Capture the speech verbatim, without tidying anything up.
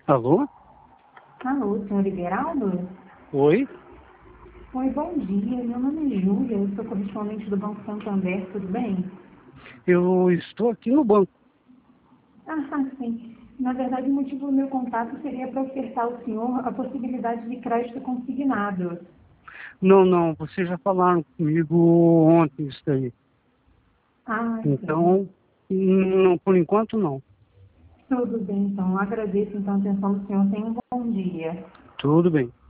Alô? Alô, senhor Iberaldo? Oi? Oi, bom dia. Meu nome é Júlia, eu sou correspondente do Banco Santander, tudo bem? Eu estou aqui no banco. Ah, ah, sim. Na verdade, o motivo do meu contato seria para ofertar ao senhor a possibilidade de crédito consignado. Não, não, vocês já falaram comigo ontem isso daí. Ah, entendo. Então, não, por enquanto não. Tudo bem, então. Agradeço então a atenção do senhor. Tenha um bom dia. Tudo bem.